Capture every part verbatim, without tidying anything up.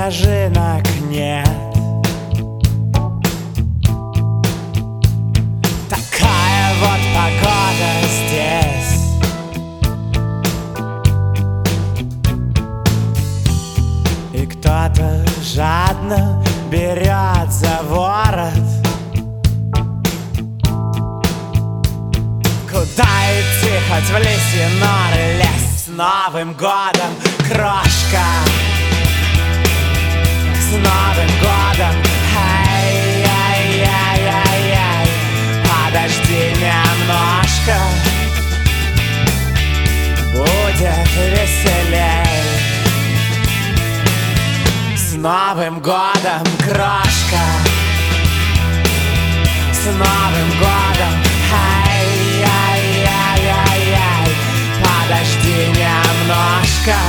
снежинок нет. Такая вот погода здесь. И кто-то жадно берет за ворот. Куда идти, хоть в лисьи норы лезть? С Новым годом, крошка! С Новым годом! Ай-яй-яй-яй-яй! Подожди немножко, будет веселей. С Новым годом, крошка! С Новым годом! Ай-яй-яй-яй-яй! Подожди немножко,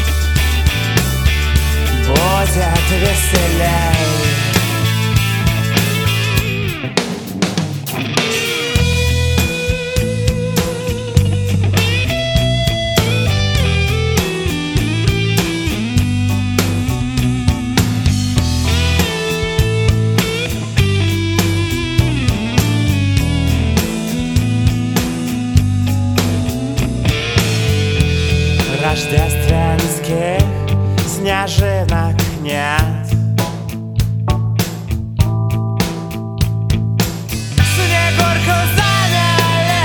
будет веселей. Рождественских снежинок нет. Снегурку заняли.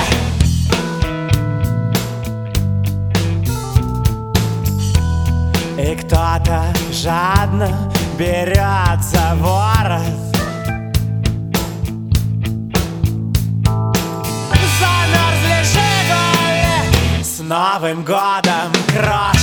И кто-то жадно берет за ворот. Замерзли «Жигули». С Новым годом, крошка!